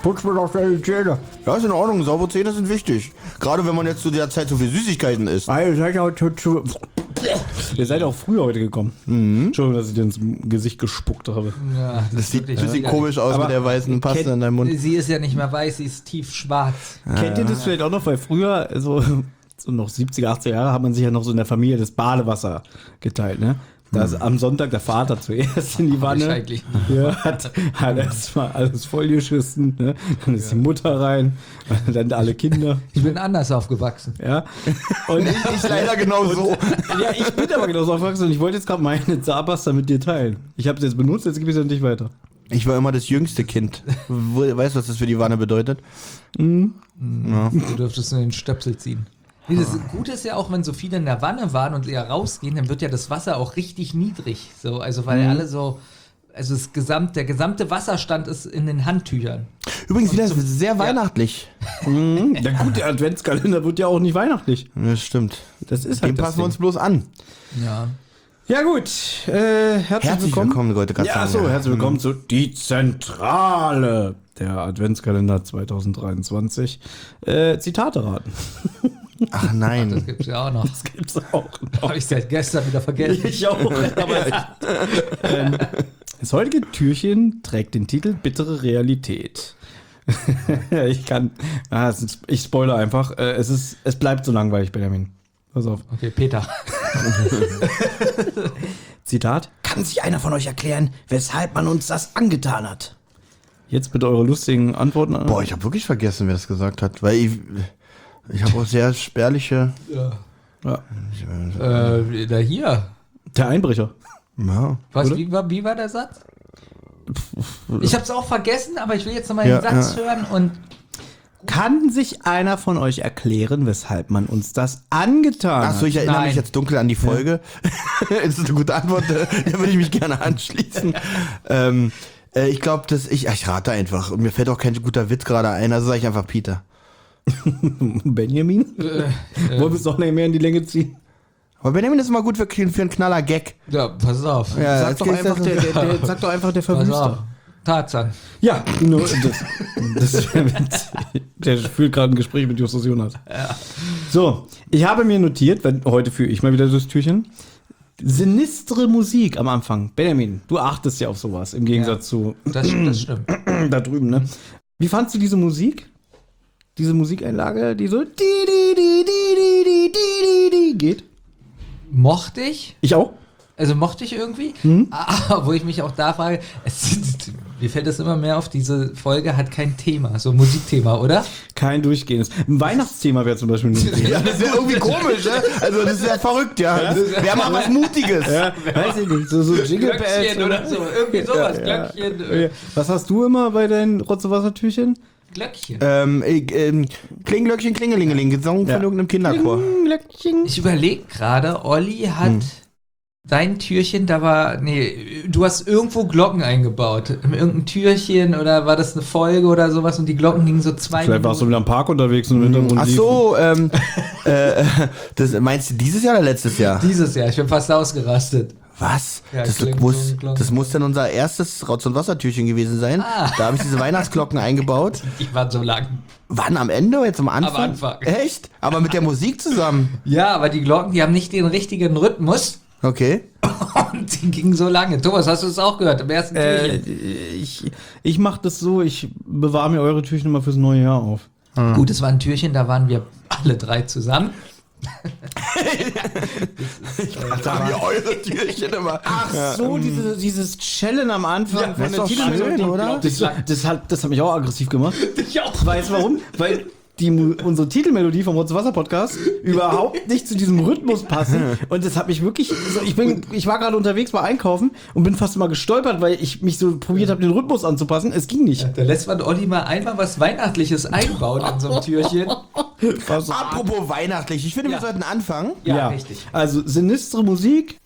putz mir doch deine Zähne. Ja, ist in Ordnung, saubere Zähne sind wichtig. Gerade wenn man jetzt zu der Zeit so viel Süßigkeiten isst. Ihr seid auch früher heute gekommen. Entschuldigung, dass ich dir ins Gesicht gespuckt habe. Ja, Das sieht ein wirklich bisschen widerlich. komisch aus Aber mit der weißen Paste in deinem Mund. Sie ist ja nicht mehr weiß, sie ist tiefschwarz. Kennt ihr das vielleicht auch noch? Weil früher, so noch 70er, 80er Jahre, hat man sich ja noch so in der Familie das Badewasser geteilt, ne? Da ist am Sonntag der Vater zuerst in die Wanne. eigentlich Ja, hat erstmal alles vollgeschissen, ne? Dann ist die Mutter rein, dann alle Kinder. Ich bin anders aufgewachsen. Ja. Und Ich leider genau so. ja, ich bin aber genauso aufgewachsen und ich wollte jetzt gerade meine Zahnpasta mit dir teilen. Ich habe sie jetzt benutzt, jetzt gebe ich sie an dich weiter. Ich war immer das jüngste Kind. Weißt du, was das für die Wanne bedeutet? Ja. Du dürftest nur den Stöpsel ziehen. Nee, das Gute ist ja auch, wenn so viele in der Wanne waren und eher rausgehen, dann wird ja das Wasser auch richtig niedrig. So, also weil alle so, also der gesamte Wasserstand ist in den Handtüchern. Übrigens wieder sehr weihnachtlich. Ja gut, der Adventskalender wird ja auch nicht weihnachtlich. Das stimmt. Das ist Dem halt das passen wir Ding. uns bloß an. Ja. Ja gut, herzlich willkommen. Leute. gerade Ja, sagen, achso, herzlich willkommen zu Die Zentrale, der Adventskalender 2023. Zitate raten. Ach Das nein. gibt's ja auch noch. Das gibt's auch noch. Habe ich seit gestern wieder vergessen. Ich auch. Aber das heutige Türchen trägt den Titel Bittere Realität. Ich spoilere einfach. Es bleibt so langweilig, Benjamin. Pass auf. Okay, Peter. Zitat. Kann sich einer von euch erklären, weshalb man uns das angetan hat? Jetzt bitte eure lustigen Antworten. Boah, ich habe wirklich vergessen, wer das gesagt hat. Weil ich habe auch sehr spärliche... Ja. Da hier. Der Einbrecher. Ja. Was, Oder? wie war der Satz? Ich habe es auch vergessen, aber ich will jetzt nochmal Ja, den Satz hören und Kann sich einer von euch erklären, weshalb man uns das angetan hat? Achso, ich erinnere Nein. mich jetzt dunkel an die Folge. Das ist eine gute Antwort, da würde ich mich gerne anschließen. Ich glaube, ich rate einfach. Und mir fällt auch kein guter Witz gerade ein, also sage ich einfach Peter. Benjamin? Wollen wir es doch nicht mehr in die Länge ziehen? Aber Benjamin ist immer gut für einen knaller Gag. ja, pass auf. Ja, Sag jetzt doch geht's einfach, das- sag doch einfach der Pass auf. Verwüster. Tarzan. Ja, nur der führt gerade ein Gespräch mit Justus Jonas. Ja. So, ich habe mir notiert, weil heute führe ich mal wieder das Türchen. Sinistre Musik am Anfang. Benjamin, du achtest ja auf sowas, im Gegensatz zu Das stimmt. da drüben, ne? Wie fandst du diese Musik? Diese Musikeinlage, die so geht? Mochte ich? Ich auch. Also mochte ich irgendwie, wo ich mich auch da frage, mir fällt das immer mehr auf, diese Folge hat kein Thema, so ein Musikthema, oder? Kein durchgehendes. Ein Weihnachtsthema wäre zum Beispiel ein Ja, das ist ja irgendwie komisch, ne? Also das ist ja verrückt, ja. Wir haben mal was Mutiges. ja, weiß ich nicht, so Jingle Bells Glöckchen oder so, irgendwie sowas, Glöckchen. Okay. Was hast du immer bei deinen Rotze-Wasser-Türchen? Glöckchen. Klingelöckchen, Klingelingeling, gesungen von irgendeinem Kinderchor. Glöckchen. Ich überlege gerade, Olli hat dein Türchen, du hast irgendwo Glocken eingebaut. In irgendein Türchen oder war das eine Folge oder sowas und die Glocken gingen so 2 Vielleicht warst du Minuten. wieder am Park unterwegs und im Hintergrund Ach lief- so, das meinst du dieses Jahr oder letztes Jahr? Dieses Jahr, ich bin fast ausgerastet. Was? Ja, Das kling, muss, kling, kling. das muss dann unser erstes Rotz- und Wassertürchen gewesen sein. Da habe ich diese Weihnachtsglocken eingebaut. Die waren so lang. Wann, am Ende oder jetzt am Anfang? Am Anfang. Echt? Aber mit der Musik zusammen? Ja, aber die Glocken, die haben nicht den richtigen Rhythmus Okay. und die gingen so lange. Thomas, hast du es auch gehört im ersten Türchen? ich mache das so, ich bewahre mir eure Türchen immer fürs neue Jahr auf. Gut, es war ein Türchen, da waren wir alle 3 zusammen. Da haben wir eure Türchen immer. Ach so, dieses Challenge am Anfang das ist doch schön, oder? Das hat mich auch aggressiv gemacht. Ich auch. Weißt du warum? Weil unsere Titelmelodie vom Rotz-Wasser-Podcast überhaupt nicht zu diesem Rhythmus passen. Und das hat mich wirklich. Ich war gerade unterwegs bei Einkaufen und bin fast mal gestolpert, weil ich mich so probiert habe, den Rhythmus anzupassen. Es ging nicht. Da lässt man Olli mal einfach was Weihnachtliches einbauen in so einem Türchen. Apropos weihnachtlich, ich finde, wir Ja. sollten anfangen. Ja, richtig. Also sinistre Musik.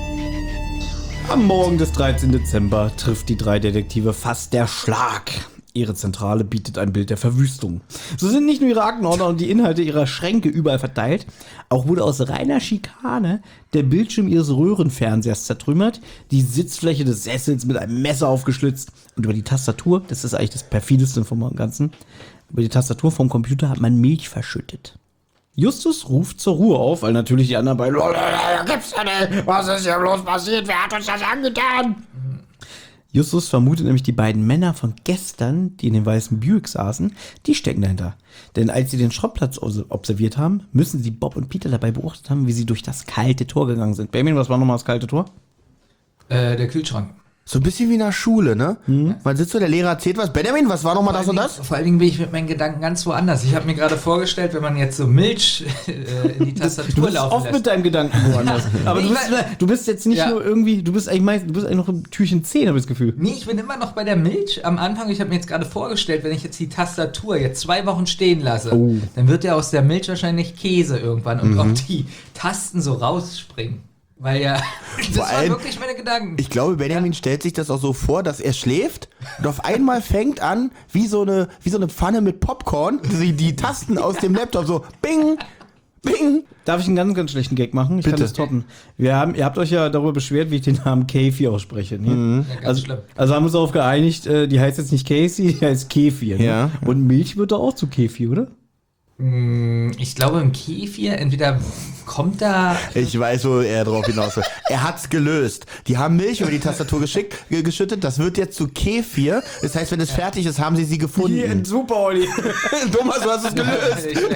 Am Morgen des 13. Dezember trifft die 3 Detektive fast der Schlag. Ihre Zentrale bietet ein Bild der Verwüstung. So sind nicht nur ihre Aktenordner und die Inhalte ihrer Schränke überall verteilt, auch wurde aus reiner Schikane der Bildschirm ihres Röhrenfernsehers zertrümmert, die Sitzfläche des Sessels mit einem Messer aufgeschlitzt und über die Tastatur, das ist eigentlich das perfideste vom Ganzen, über die Tastatur vom Computer hat man Milch verschüttet. Justus ruft zur Ruhe auf, weil natürlich die anderen beiden, gibt's ja nicht, was ist hier bloß passiert, wer hat uns das angetan? Justus vermutet nämlich die beiden Männer von gestern, die in dem weißen Buick saßen, die stecken dahinter. Denn als sie den Schrottplatz observiert haben, müssen sie Bob und Peter dabei beobachtet haben, wie sie durch das kalte Tor gegangen sind. Benjamin, was war nochmal das kalte Tor? Der Kühlschrank. So ein bisschen wie in der Schule, ne? Man sitzt so, der Lehrer erzählt was. Benjamin, was war nochmal das und das? Vor allen Dingen bin ich mit meinen Gedanken ganz woanders. Ich habe mir gerade vorgestellt, wenn man jetzt so Milch in die Tastatur Du bist laufen oft lässt. mit deinem Gedanken woanders. Aber du bist jetzt nicht nur irgendwie, du bist eigentlich noch im Türchen 10, habe ich das Gefühl. Nee, ich bin immer noch bei der Milch am Anfang. Ich habe mir jetzt gerade vorgestellt, wenn ich jetzt die Tastatur jetzt 2 Wochen stehen lasse, dann wird ja aus der Milch wahrscheinlich Käse irgendwann und auch die Tasten so rausspringen. Weil ja, das waren wirklich meine Gedanken. Ich glaube, Benjamin stellt sich das auch so vor, dass er schläft und auf einmal fängt an, wie so eine Pfanne mit Popcorn, die Tasten aus dem Laptop so bing, bing. Darf ich einen ganz, ganz schlechten Gag machen? Ich kann das toppen. Ihr habt euch ja darüber beschwert, wie ich den Namen Kefir ausspreche. Ne? Ja, ganz schlimm. Also haben wir uns darauf geeinigt, die heißt jetzt nicht Casey, die heißt Kefir. Ne? Ja. Und Milch wird doch auch zu Kefir, oder? Ich glaube, im Kefir, entweder kommt da... Ich weiß, wo er drauf hinaus will. Er hat's gelöst. Die haben Milch über die Tastatur geschüttet. Das wird jetzt zu Kefir. Das heißt, wenn es fertig ist, haben sie gefunden. Super, Olli. Thomas, du hast es gelöst.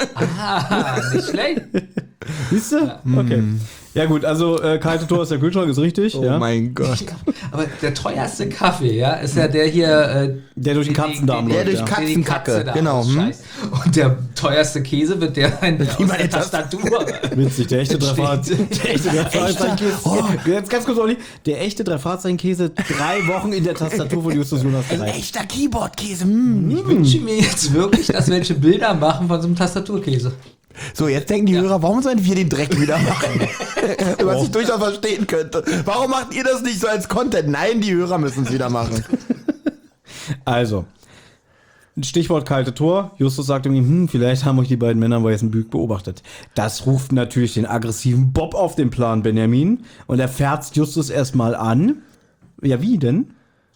Nicht schlecht. Siehst du? Ja. Okay. Ja gut, also kalte Tor ist der Kühlschrank, ist richtig. Oh mein Gott. Aber der teuerste Kaffee, ja, ist ja der hier... der durch den Katzendarm läuft. Der durch Katzenkacke, genau. Und der teuerste Käse wird der aus der Tastatur. Witzig, der echte Drei-Fahrzeichen-Käse. Jetzt ganz kurz, Olli. Der echte Drei-Fahrzeichen-Käse 3 Wochen in der Tastatur von Justus Jonas. Ein echter Keyboard-Käse. Ich wünsche mir jetzt wirklich, dass welche Bilder machen von so einem Tastaturkäse. So, jetzt denken die Hörer, warum sollen wir den Dreck wieder machen? Was ich durchaus verstehen könnte. Warum macht ihr das nicht so als Content? Nein, die Hörer müssen es wieder machen. Also, Stichwort kalte Tor. Justus sagt irgendwie, vielleicht haben euch die beiden Männer im weißen Buick beobachtet. Das ruft natürlich den aggressiven Bob auf den Plan, Benjamin. Und er färzt Justus erstmal an. Ja, wie denn?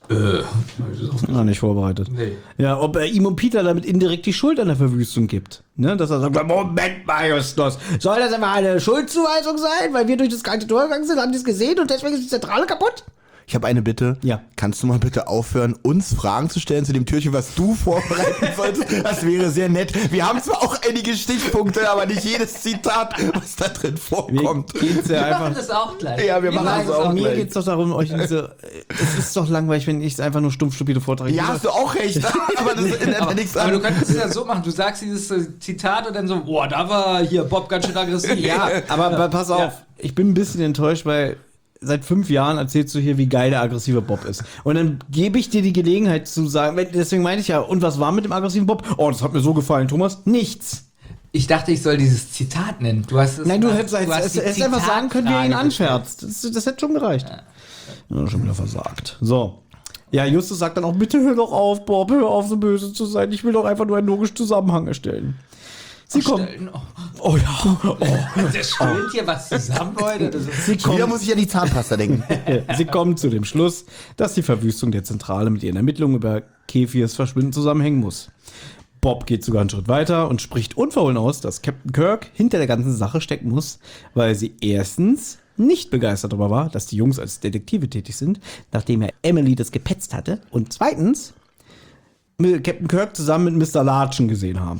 Nicht vorbereitet. Nee. Ja, ob er ihm und Peter damit indirekt die Schuld an der Verwüstung gibt. Ne? Dass er sagt, Moment mal, Justus, soll das immer eine Schuldzuweisung sein? Weil wir durch das kalte Tor gegangen sind, haben die es gesehen und deswegen ist die Zentrale kaputt? Ich habe eine Bitte. Ja. Kannst du mal bitte aufhören, uns Fragen zu stellen zu dem Türchen, was du vorbereiten solltest? Das wäre sehr nett. Wir haben zwar auch einige Stichpunkte, aber nicht jedes Zitat, was da drin vorkommt. Wir machen das auch gleich. Ja, wir machen das auch Mir gleich. geht es doch darum, euch diese. Es ist doch langweilig, wenn ich es einfach nur stumpf stupide vortrage. Ja, hast du auch recht. Aber das ändert nichts Aber du an. könntest es ja so machen, du sagst dieses Zitat und dann so, boah, da war hier Bob ganz schön aggressiv. Ja, aber pass auf, ich bin ein bisschen enttäuscht, weil seit 5 Jahren erzählst du hier, wie geil der aggressive Bob ist. Und dann gebe ich dir die Gelegenheit zu sagen, deswegen meine ich ja, und was war mit dem aggressiven Bob? Oh, das hat mir so gefallen, Thomas. Nichts. Ich dachte, ich soll dieses Zitat nennen. Du hast es. Nein, du hättest die einfach sagen können, wie er ihn Zitatfrage anscherzt. Das hätte schon gereicht. Ja, schon wieder versagt. So. Ja, Justus sagt dann auch, bitte hör doch auf, Bob, hör auf, so böse zu sein. Ich will doch einfach nur einen logischen Zusammenhang erstellen. Sie kommen. Oh ja. Oh. Das stöhnt hier was zusammen, Leute. Wieder muss ich an die Zahnpasta denken. Sie kommen zu dem Schluss, dass die Verwüstung der Zentrale mit ihren Ermittlungen über Kefirs Verschwinden zusammenhängen muss. Bob geht sogar einen Schritt weiter und spricht unverhohlen aus, dass Captain Kirk hinter der ganzen Sache stecken muss, weil sie erstens nicht begeistert darüber war, dass die Jungs als Detektive tätig sind, nachdem er Emily das gepetzt hatte, und zweitens Captain Kirk zusammen mit Mr. Latschen gesehen haben.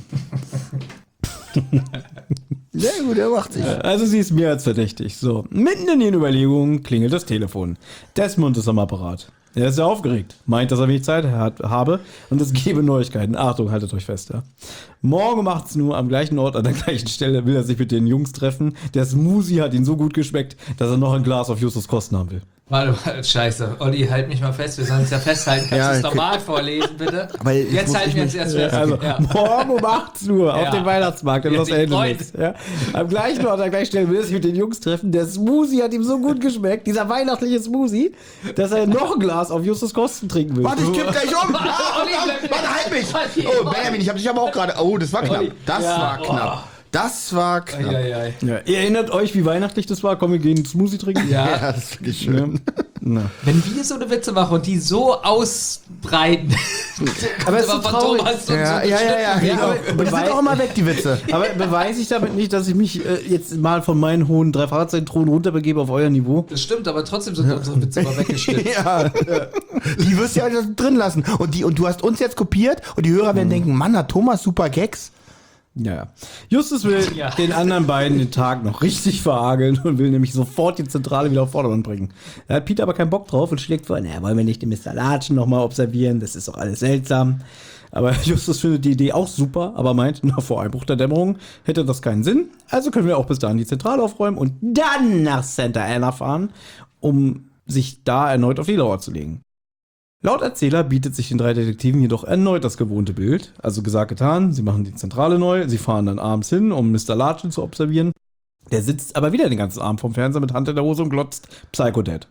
Sehr gut, er macht sich. Also sie ist mehr als verdächtig. So, mitten in ihren Überlegungen klingelt das Telefon. Desmond ist am Apparat. Er ist sehr aufgeregt, meint, dass er wenig Zeit habe und es gebe Neuigkeiten. Achtung, haltet euch fest, ja. Morgen um 18 Uhr am gleichen Ort, an der gleichen Stelle will er sich mit den Jungs treffen. Der Smoothie hat ihn so gut geschmeckt, dass er noch ein Glas auf Justus Kosten haben will. Warte, scheiße. Olli, halt mich mal fest. Wir sollen uns ja festhalten. Kannst Ja, du es okay. normal vorlesen, bitte? Aber Jetzt halten wir uns erst fest. Also Ja. morgen um 18 Uhr auf Ja. dem Weihnachtsmarkt in Ja, Los die Angeles. Ja. Am gleichen Ort, an der gleichen Stelle will er sich mit den Jungs treffen. Der Smoothie hat ihm so gut geschmeckt, dieser weihnachtliche Smoothie, dass er noch ein Glas auf Justus Kosten trinken will. Warte, ich kipp gleich um. Olli, bleib Warte, halt mich. Olli, Oh, Benjamin, ich hab dich aber auch gerade. Oh, das war knapp. Olli. Das Ja, war knapp. Das war knapp. Eieiei. Ja, ihr erinnert euch, wie weihnachtlich das war? Komm, wir gehen Smoothie trinken. Ja. Ja, das ist wirklich schön. Wenn wir so eine Witze machen und die so ausbreiten, Aber es ist so traurig. Thomas und so Ja, beschnitten. genau. aber Und die sind auch immer weg, die Witze. Aber beweise ich damit nicht, dass ich mich jetzt mal von meinen hohen 3 Fahrradzeitthronen runterbegebe auf euer Niveau? Das stimmt, aber trotzdem sind unsere Witze mal weggeschnitten. Ja. Die wirst du ja drin lassen. Und du hast uns jetzt kopiert und die Hörer werden denken, Mann, hat Thomas super Gags. Ja. Justus will Ja. den anderen beiden den Tag noch richtig verhageln und will nämlich sofort die Zentrale wieder auf Vordermann bringen. Da hat Peter aber keinen Bock drauf und schlägt vor, naja, wollen wir nicht den Mr. Latschen nochmal observieren, das ist doch alles seltsam. Aber Justus findet die Idee auch super, aber meint, na, vor Einbruch der Dämmerung hätte das keinen Sinn. Also können wir auch bis dahin die Zentrale aufräumen und dann nach Santa Ana fahren, um sich da erneut auf die Lauer zu legen. Laut Erzähler bietet sich den 3 Detektiven jedoch erneut das gewohnte Bild. Also gesagt, getan, sie machen die Zentrale neu, sie fahren dann abends hin, um Mr. Latschen zu observieren. Der sitzt aber wieder den ganzen Abend vom Fernseher mit Hand in der Hose und glotzt Psycho Dad.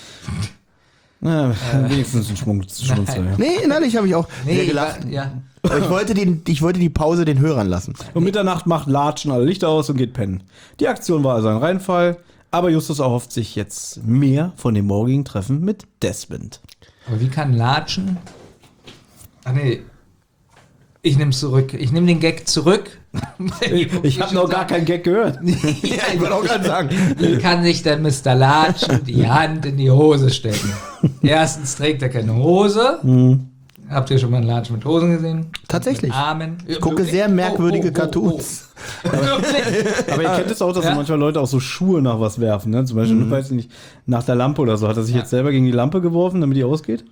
Na, wenigstens ein Schmunzel. Ja. Nee, innerlich habe ich auch sehr gelacht. Ja. Aber ich wollte die Pause den Hörern lassen. Um Mitternacht macht Latschen alle Lichter aus und geht pennen. Die Aktion war also ein Reinfall, aber Justus erhofft sich jetzt mehr von dem morgigen Treffen mit Desmond. Aber wie kann Latschen? Ach nee. Ich nehm's zurück. Ich nehme den Gag zurück. Ich habe noch gar keinen Gag gehört. Ja, ich wollte auch gerade sagen. Wie kann sich denn Mr. Latschen die Hand in die Hose stecken? Erstens trägt er keine Hose. Habt ihr schon mal einen Latschen mit Hosen gesehen? Tatsächlich. Mit Armen? Ich gucke sehr merkwürdige Cartoons. Wirklich? Aber ihr kennt es auch, dass manchmal Leute auch so Schuhe nach was werfen. Ne? Zum Beispiel, weiß ich nicht, nach der Lampe oder so. Hat er sich jetzt selber gegen die Lampe geworfen, damit die ausgeht?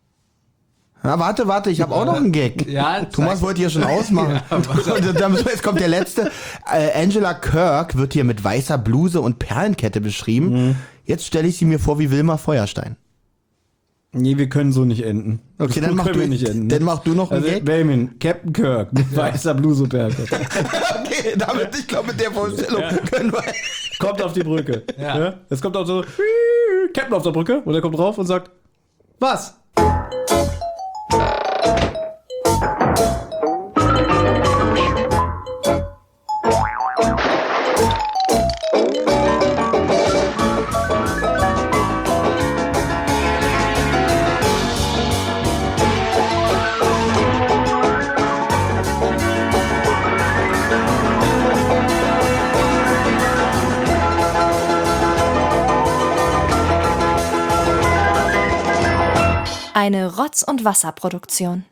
Na, warte, ich habe auch noch einen Gag. Ja, Thomas zeig. wollte hier schon ausmachen. Jetzt kommt der letzte. Angela Kirk wird hier mit weißer Bluse und Perlenkette beschrieben. Jetzt stelle ich sie mir vor wie Wilma Feuerstein. Nee, wir können so nicht enden. Okay, So dann mach können wir du- nicht enden. dann mach du noch einen also, Gag. Benjamin, Captain Kirk mit weißer Bluse und Perlenkette. Okay, ich glaube, mit der Vorstellung können wir... Kommt auf die Brücke. Ja. Es kommt auch so Captain auf der Brücke und er kommt drauf und sagt, was? Eine Rotz- und Wasserproduktion.